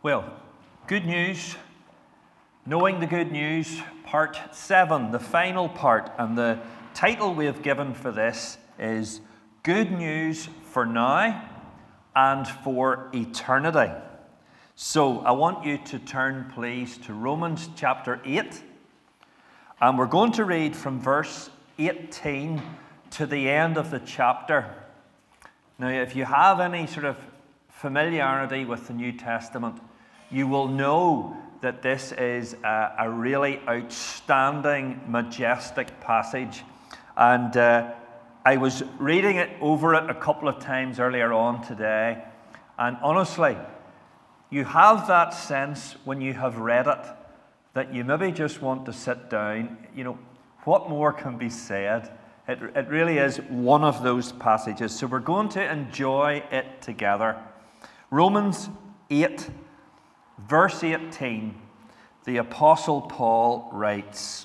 Well, good news, knowing the good news, part 7, the final part, and the title we have given for this is Good News for Now and for Eternity. So I want you to turn, please, to Romans chapter 8, and we're going to read from verse 18 to the end of the chapter. Now, if you have any sort of familiarity with the New Testament, you will know that this is a really outstanding, majestic passage. And I was reading it over it a couple of times earlier on today. And honestly, you have that sense when you have read it that you maybe just want to sit down. You know, what more can be said? It really is one of those passages. So we're going to enjoy it together. Romans 8, verse 18, the Apostle Paul writes,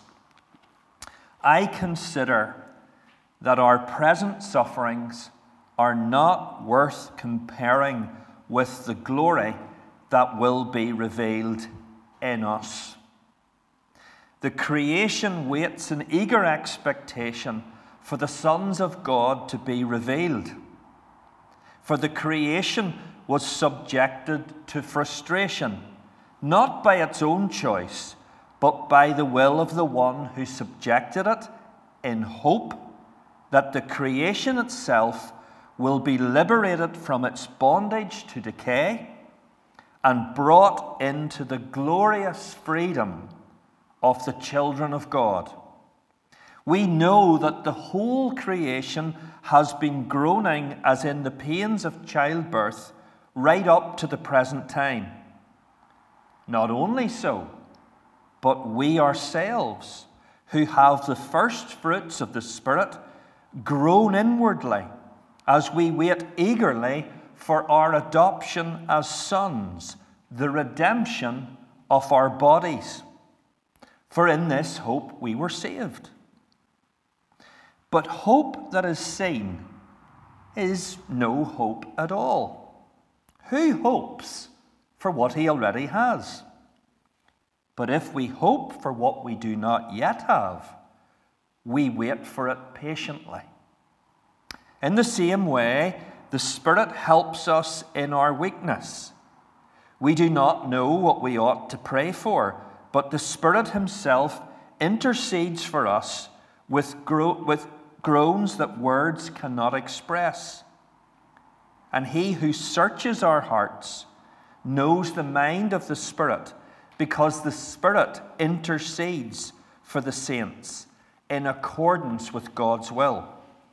I consider that our present sufferings are not worth comparing with the glory that will be revealed in us. The creation waits in eager expectation for the sons of God to be revealed. For the creation was subjected to frustration, not by its own choice, but by the will of the one who subjected it, in hope that the creation itself will be liberated from its bondage to decay and brought into the glorious freedom of the children of God. We know that the whole creation has been groaning as in the pains of childbirth right up to the present time. Not only so, but we ourselves, who have the first fruits of the Spirit, groan inwardly as we wait eagerly for our adoption as sons, the redemption of our bodies. For in this hope we were saved. But hope that is seen is no hope at all. Who hopes for what he already has? But if we hope for what we do not yet have, we wait for it patiently. In the same way, the Spirit helps us in our weakness. We do not know what we ought to pray for, but the Spirit himself intercedes for us with groans that words cannot express. And he who searches our hearts knows the mind of the Spirit, because the Spirit intercedes for the saints in accordance with God's will.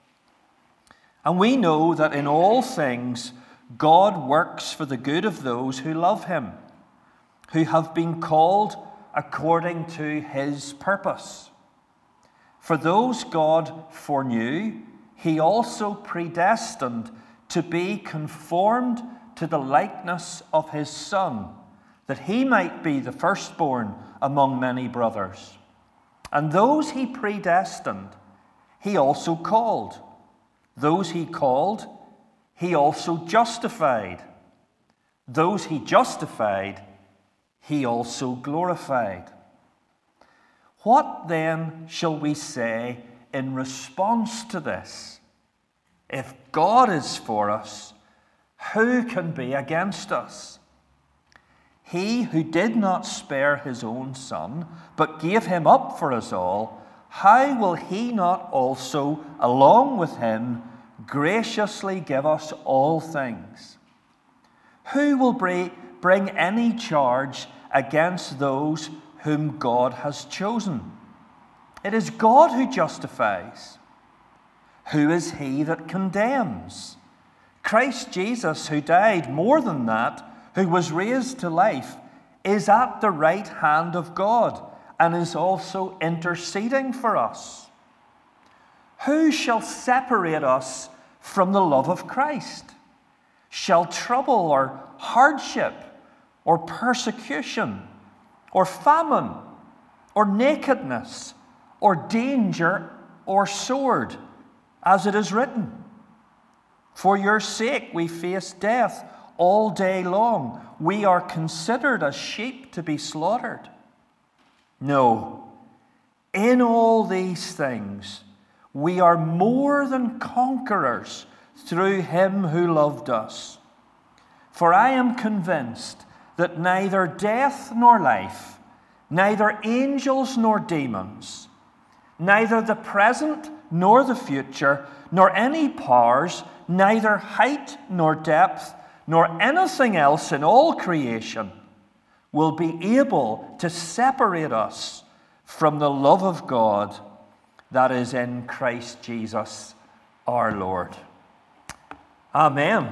And we know that in all things God works for the good of those who love him, who have been called according to his purpose. For those God foreknew, he also predestined to be conformed to the likeness of his Son, that he might be the firstborn among many brothers. And those he predestined, he also called. Those he called, he also justified. Those he justified, he also glorified. What then shall we say in response to this? If God is for us, who can be against us? He who did not spare his own Son, but gave him up for us all, how will he not also, along with him, graciously give us all things? Who will bring any charge against those whom God has chosen? It is God who justifies. Who is he that condemns? Christ Jesus, who died, more than that, who was raised to life, is at the right hand of God and is also interceding for us. Who shall separate us from the love of Christ? Shall trouble or hardship or persecution or famine or nakedness or danger or sword? As it is written, for your sake we face death all day long. We are considered as sheep to be slaughtered. No, in all these things, we are more than conquerors through him who loved us. For I am convinced that neither death nor life, neither angels nor demons, neither the present nor the future, nor any powers, neither height nor depth, nor anything else in all creation will be able to separate us from the love of God that is in Christ Jesus our Lord. Amen.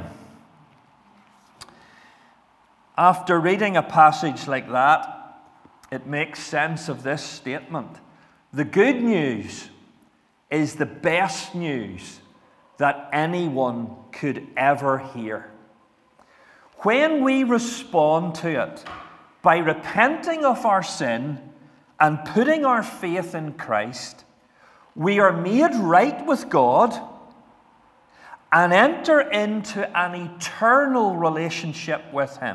After reading a passage like that, it makes sense of this statement. The good news is the best news that anyone could ever hear. When we respond to it by repenting of our sin and putting our faith in Christ, we are made right with God and enter into an eternal relationship with him.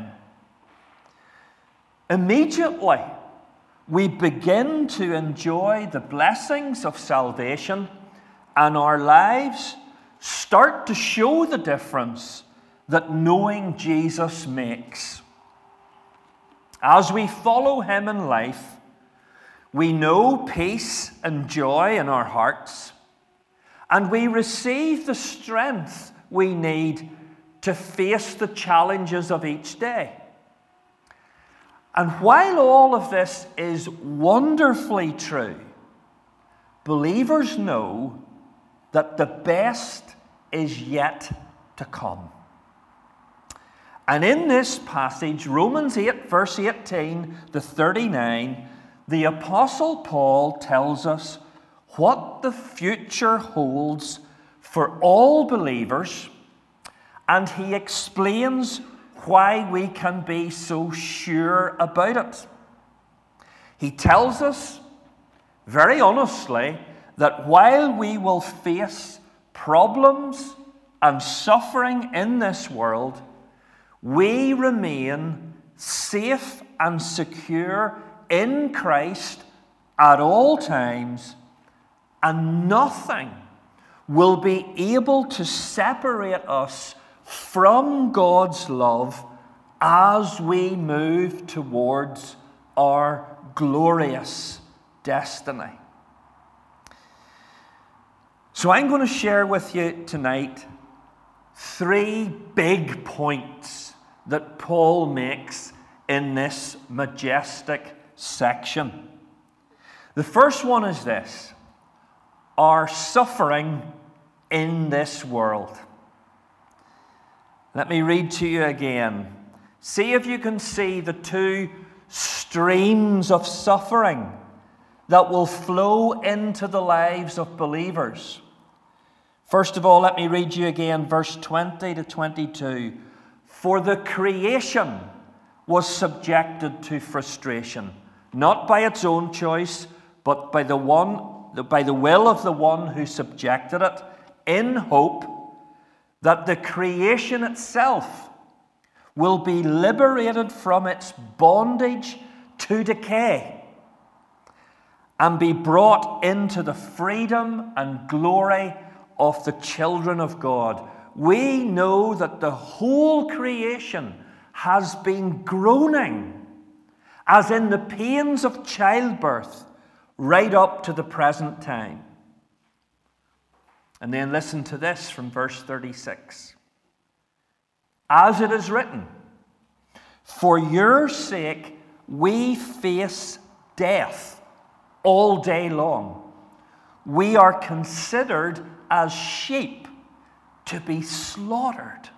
Immediately, we begin to enjoy the blessings of salvation, and our lives start to show the difference that knowing Jesus makes. As we follow him in life, we know peace and joy in our hearts, and we receive the strength we need to face the challenges of each day. And while all of this is wonderfully true, believers know that the best is yet to come. And in this passage, Romans 8, verse 18 to 39, the Apostle Paul tells us what the future holds for all believers, and he explains why we can be so sure about it. He tells us very honestly that while we will face problems and suffering in this world, we remain safe and secure in Christ at all times, and nothing will be able to separate us from God's love as we move towards our glorious destiny. So I'm going to share with you tonight 3 big points that Paul makes in this majestic section. The first one is this: our suffering in this world. Let me read to you again. See if you can see the 2 streams of suffering that will flow into the lives of believers. First of all, let me read you again verse 20 to 22. For the creation was subjected to frustration, not by its own choice, but by the will of the one who subjected it, in hope that the creation itself will be liberated from its bondage to decay and be brought into the freedom and glory of the children of God. We know that the whole creation has been groaning, as in the pains of childbirth, right up to the present time. And then listen to this from verse 36. As it is written, for your sake we face death all day long. We are considered as sheep to be slaughtered.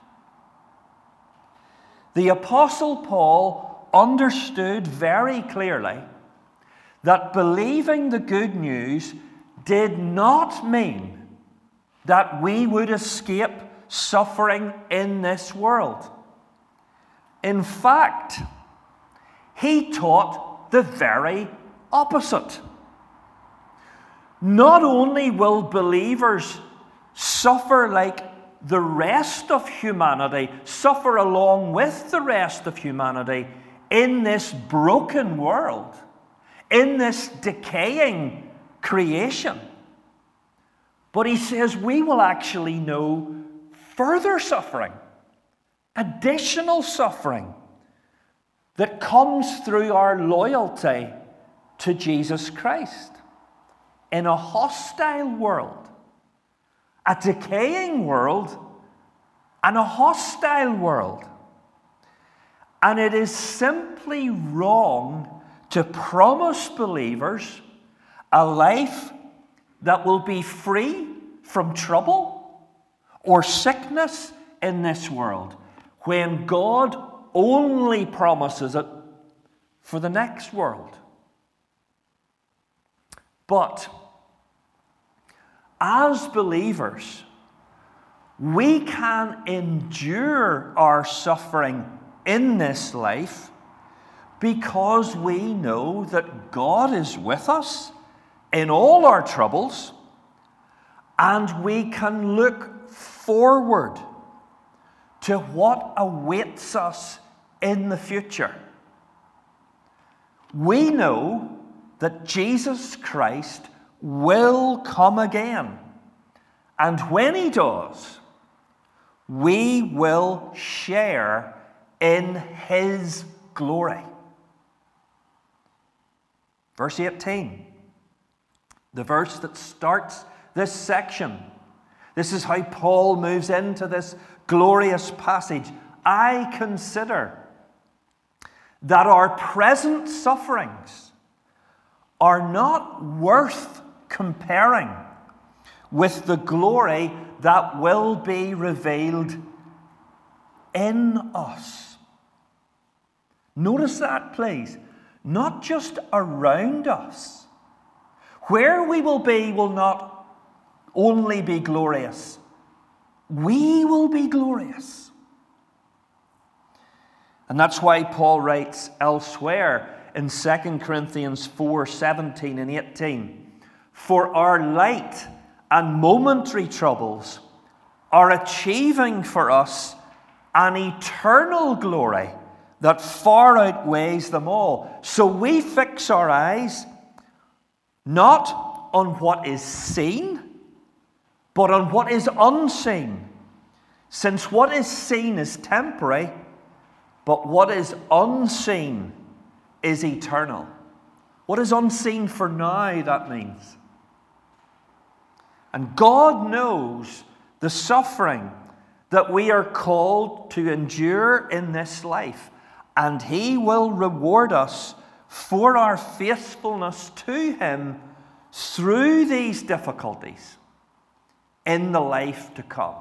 The Apostle Paul understood very clearly that believing the good news did not mean that we would escape suffering in this world. In fact, he taught the very opposite. Not only will believers suffer like the rest of humanity, suffer along with the rest of humanity in this broken world, in this decaying creation. But he says we will actually know further suffering, additional suffering that comes through our loyalty to Jesus Christ in a hostile world, a decaying world, and a hostile world. And it is simply wrong to promise believers a life that will be free from trouble or sickness in this world when God only promises it for the next world. But as believers, we can endure our suffering in this life because we know that God is with us in all our troubles, and we can look forward to what awaits us in the future. We know that Jesus Christ will come again, and when he does, we will share in his glory. Verse 18. The verse that starts this section. This is how Paul moves into this glorious passage. I consider that our present sufferings are not worth comparing with the glory that will be revealed in us. Notice that, please. Not just around us. Where we will be will not only be glorious, we will be glorious. And that's why Paul writes elsewhere in 2 Corinthians 4:17 and 18, for our light and momentary troubles are achieving for us an eternal glory that far outweighs them all. So we fix our eyes not on what is seen, but on what is unseen. Since what is seen is temporary, but what is unseen is eternal. What is unseen for now, that means. And God knows the suffering that we are called to endure in this life, and he will reward us for our faithfulness to him through these difficulties in the life to come.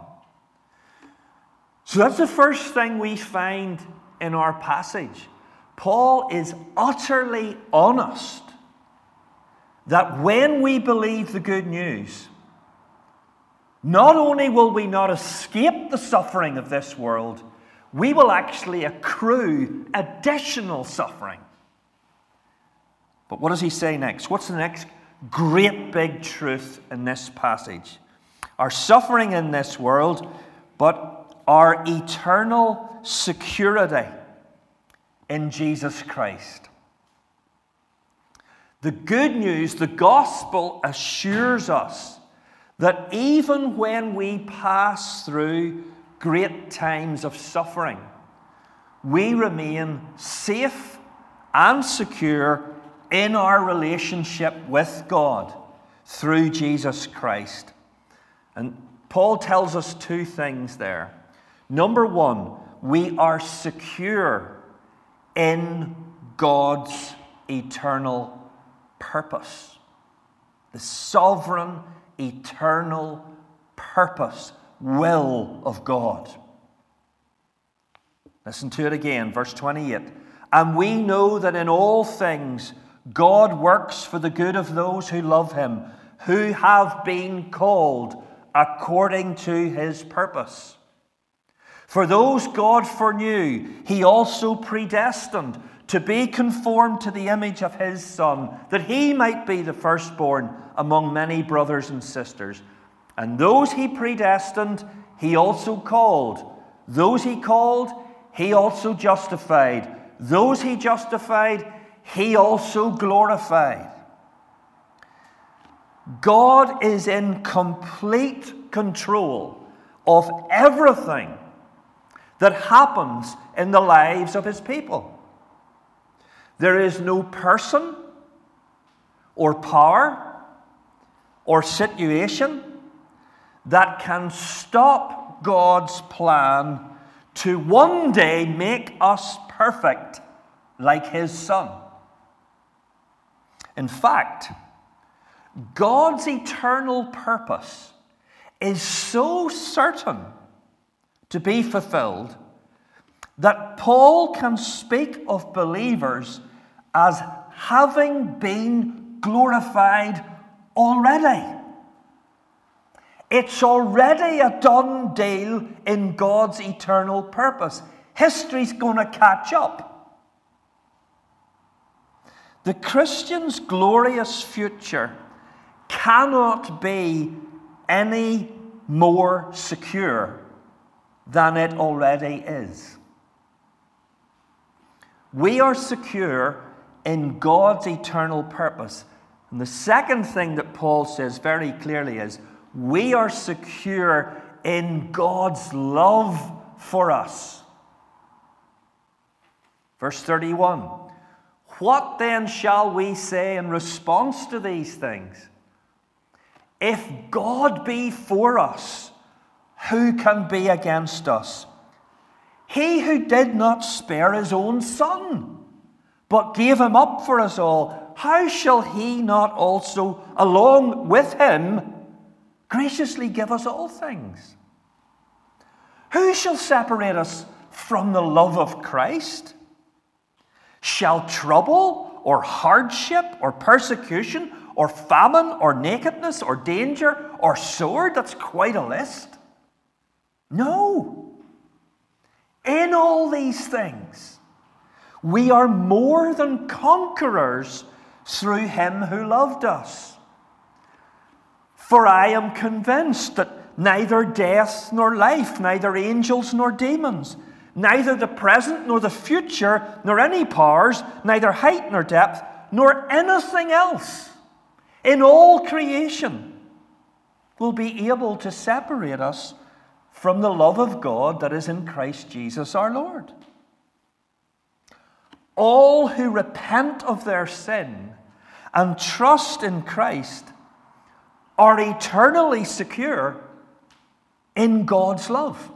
So that's the first thing we find in our passage. Paul is utterly honest that when we believe the good news, not only will we not escape the suffering of this world, we will actually accrue additional suffering. But what does he say next? What's the next great big truth in this passage? Our suffering in this world, but our eternal security in Jesus Christ. The good news, the gospel, assures us that even when we pass through great times of suffering, we remain safe and secure in our relationship with God through Jesus Christ. And Paul tells us two things there. Number one, we are secure in God's eternal purpose. The sovereign, eternal purpose, will of God. Listen to it again, verse 28. And we know that in all things God works for the good of those who love him, who have been called according to his purpose. For those God foreknew, he also predestined to be conformed to the image of his Son, that he might be the firstborn among many brothers and sisters. And those he predestined, he also called. Those he called, he also justified. Those he justified, he also glorified. God is in complete control of everything that happens in the lives of his people. There is no person or power or situation that can stop God's plan to one day make us perfect like his Son. In fact, God's eternal purpose is so certain to be fulfilled that Paul can speak of believers as having been glorified already. It's already a done deal in God's eternal purpose. History's going to catch up. The Christian's glorious future cannot be any more secure than it already is. We are secure in God's eternal purpose. And the second thing that Paul says very clearly is, we are secure in God's love for us. Verse 31. What then shall we say in response to these things? If God be for us, who can be against us? He who did not spare his own Son, but gave him up for us all, how shall he not also, along with him, graciously give us all things? Who shall separate us from the love of Christ? Shall trouble, or hardship, or persecution, or famine, or nakedness, or danger, or sword? That's quite a list. No. In all these things, we are more than conquerors through him who loved us. For I am convinced that neither death nor life, neither angels nor demons, neither the present nor the future, nor any powers, neither height nor depth, nor anything else in all creation will be able to separate us from the love of God that is in Christ Jesus our Lord. All who repent of their sin and trust in Christ are eternally secure in God's love.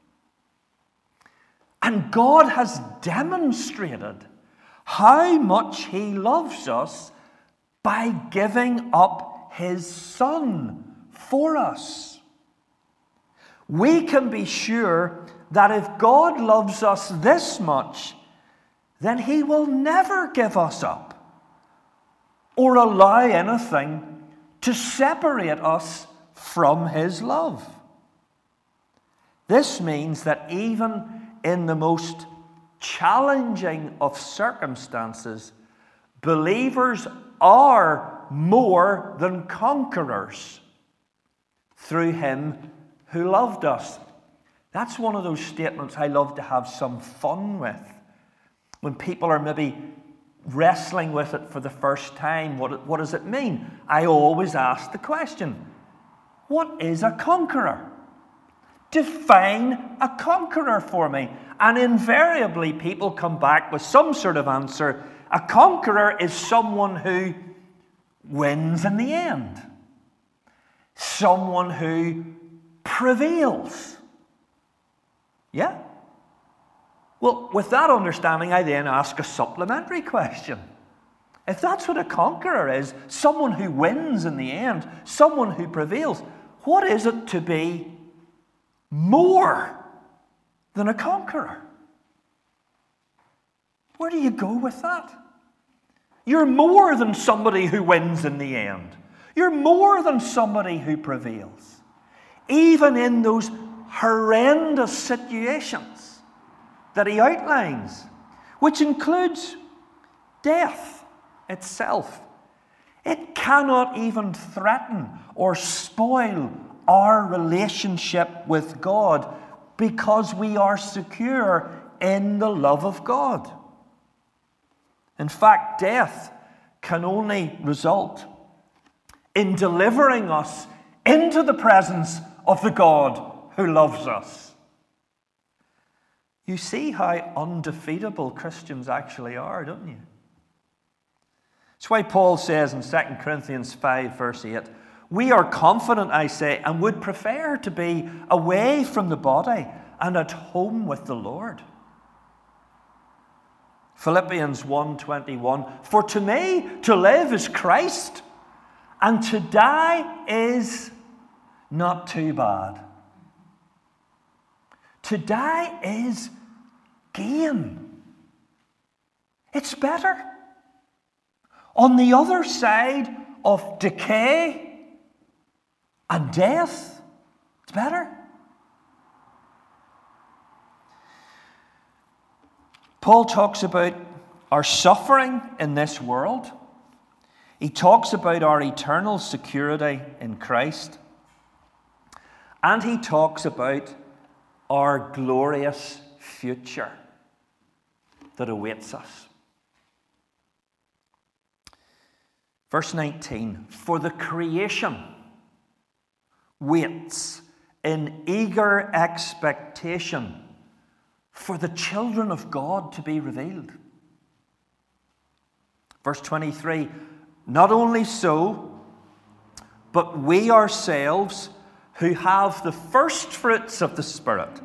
And God has demonstrated how much he loves us by giving up his Son for us. We can be sure that if God loves us this much, then he will never give us up or allow anything to separate us from his love. This means that even in the most challenging of circumstances, believers are more than conquerors through him who loved us. That's one of those statements I love to have some fun with. When people are maybe wrestling with it for the first time, what does it mean? I always ask the question, what is a conqueror? Define a conqueror for me. And invariably people come back with some sort of answer. A conqueror is someone who wins in the end. Someone who prevails. Yeah? Well, with that understanding, I then ask a supplementary question. If that's what a conqueror is, someone who wins in the end, someone who prevails, what is it to be more than a conqueror? Where do you go with that? You're more than somebody who wins in the end. You're more than somebody who prevails. Even in those horrendous situations that he outlines, which includes death itself. It cannot even threaten or spoil our relationship with God because we are secure in the love of God. In fact, death can only result in delivering us into the presence of the God who loves us. You see how undefeatable Christians actually are, don't you? That's why Paul says in 2 Corinthians 5, verse 8, "We are confident, I say, and would prefer to be away from the body and at home with the Lord." Philippians 1:21, "For to me to live is Christ, and to die is not too bad." To die is gain. It's better. On the other side of decay and death, it's better. Paul talks about our suffering in this world. He talks about our eternal security in Christ. And he talks about our glorious future that awaits us. Verse 19, "For the creation waits in eager expectation for the children of God to be revealed." Verse 23, "Not only so, but we ourselves who have the first fruits of the Spirit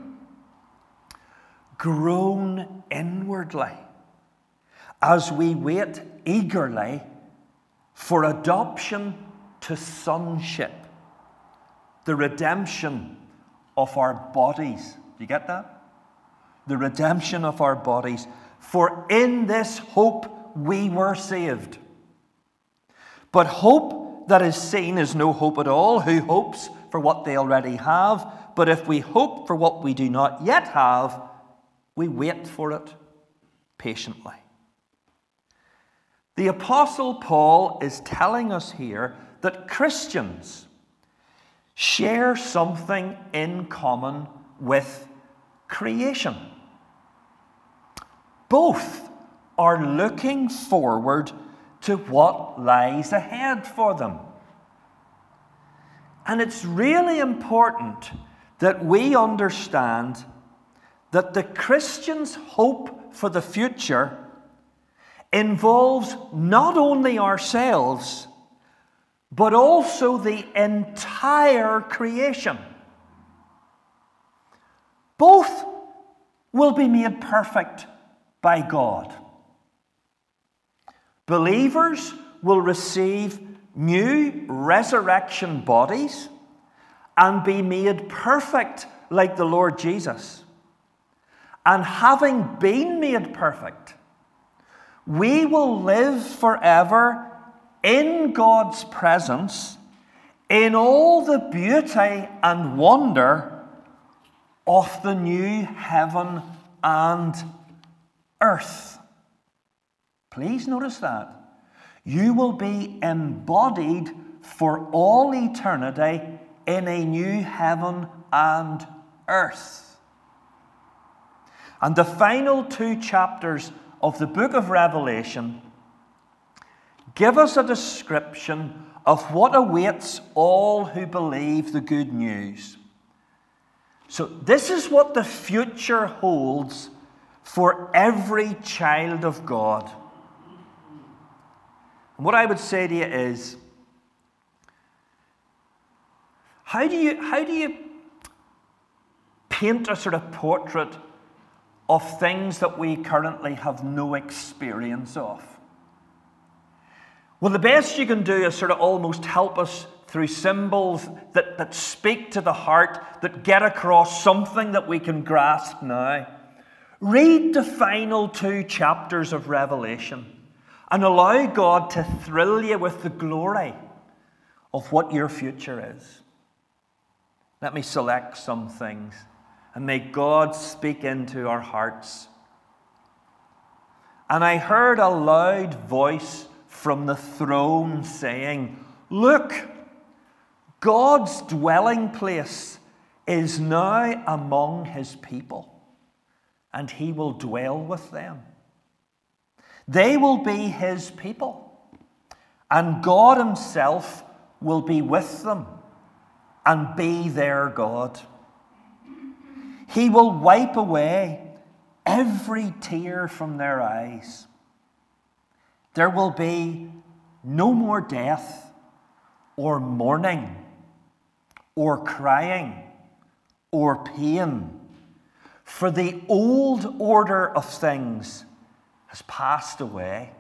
groan inwardly as we wait eagerly for adoption to sonship, the redemption of our bodies." Do you get that? The redemption of our bodies. "For in this hope we were saved. But hope that is seen is no hope at all. Who hopes for what they already have? But if we hope for what we do not yet have, we wait for it patiently." The Apostle Paul is telling us here that Christians share something in common with creation. Both are looking forward to what lies ahead for them. And it's really important that we understand that the Christian's hope for the future involves not only ourselves, but also the entire creation. Both will be made perfect by God. Believers will receive new resurrection bodies and be made perfect like the Lord Jesus. And having been made perfect, we will live forever in God's presence in all the beauty and wonder of the new heaven and earth. Please notice that. You will be embodied for all eternity in a new heaven and earth. And the final 2 chapters of the book of Revelation give us a description of what awaits all who believe the good news. So this is what the future holds for every child of God. And what I would say to you is, how do you paint a sort of portrait of things that we currently have no experience of? Well, the best you can do is sort of almost help us through symbols that speak to the heart, that get across something that we can grasp now. Read the final 2 chapters of Revelation and allow God to thrill you with the glory of what your future is. Let me select some things, and may God speak into our hearts. "And I heard a loud voice from the throne saying, 'Look, God's dwelling place is now among his people, and he will dwell with them. They will be his people, and God himself will be with them and be their God. He will wipe away every tear from their eyes. There will be no more death, or mourning, or crying, or pain, for the old order of things has passed away.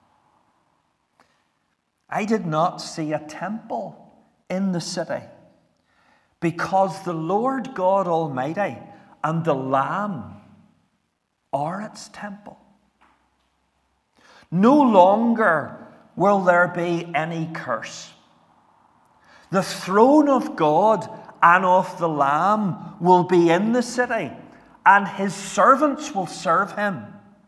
I did not see a temple in the city, because the Lord God Almighty and the Lamb are its temple. No longer will there be any curse. The throne of God and of the Lamb will be in the city, and his servants will serve him.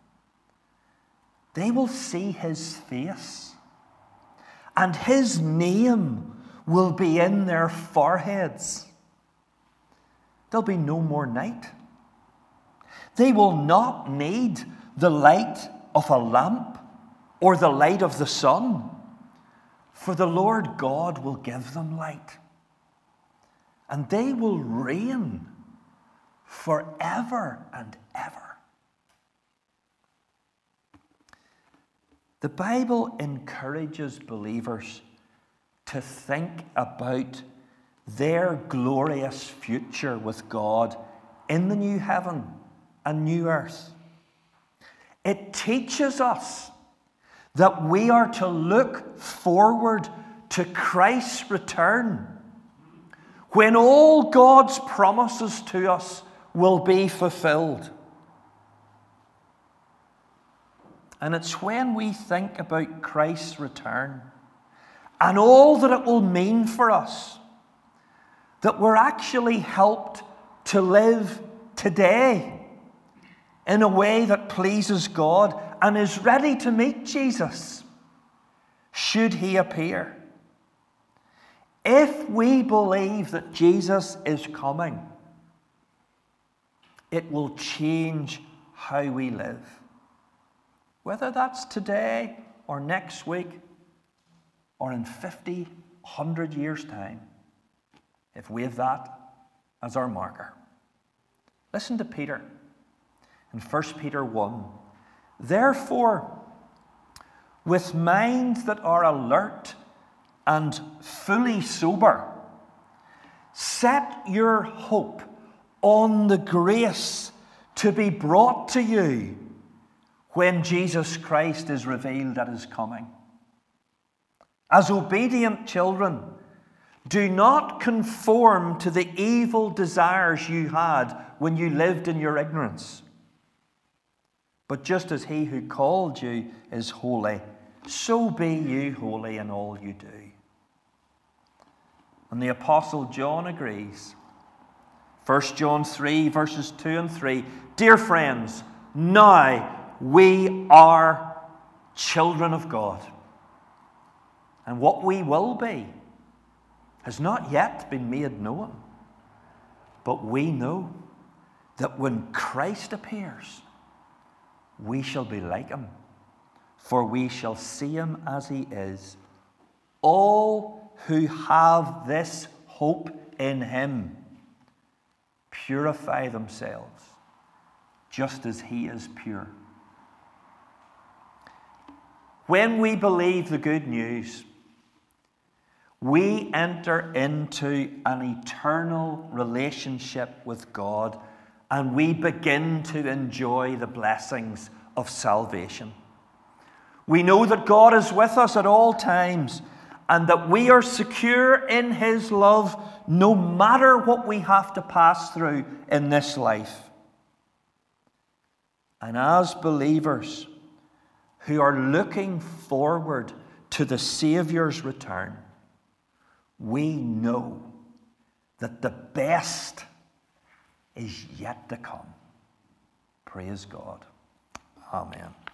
They will see his face, and his name will be in their foreheads. There'll be no more night. They will not need the light of a lamp or the light of the sun, for the Lord God will give them light, and they will reign forever and ever. The Bible encourages believers to think about their glorious future with God in the new heaven and new earth. It teaches us that we are to look forward to Christ's return, when all God's promises to us will be fulfilled. And it's when we think about Christ's return and all that it will mean for us that we're actually helped to live today in a way that pleases God and is ready to meet Jesus should he appear. If we believe that Jesus is coming, it will change how we live. Whether that's today or next week or in 50, 100 years' time, if we have that as our marker. Listen to Peter in 1 Peter 1. Therefore, with minds that are alert and fully sober, set your hope on the grace to be brought to you when Jesus Christ is revealed at his coming. As obedient children, do not conform to the evil desires you had when you lived in your ignorance. But just as he who called you is holy, so be you holy in all you do. And the Apostle John agrees. 1 John 3, verses 2 and 3. Dear friends, now we are children of God. And what we will be has not yet been made known. But we know that when Christ appears, we shall be like him, for we shall see him as he is. All who have this hope in him purify themselves, just as he is pure. When we believe the good news, we enter into an eternal relationship with God, and we begin to enjoy the blessings of salvation. We know that God is with us at all times, and that we are secure in his love no matter what we have to pass through in this life. And as believers who are looking forward to the Saviour's return, we know that the best is yet to come. Praise God. Amen.